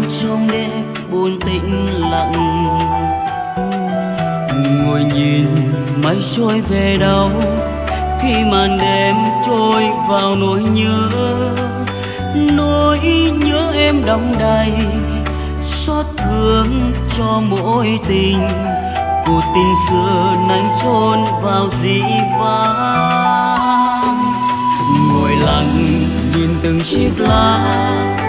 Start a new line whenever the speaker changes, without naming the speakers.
trong đêm buồn tĩnh lặng. Ngồi nhìn mây trôi về đâu, khi màn đêm trôi vào nỗi nhớ em đong đầy, xót thương cho mỗi tình, cuộc tình xưa nay chôn vào dĩ vãng. Ngồi lặng nhìn từng chiếc lá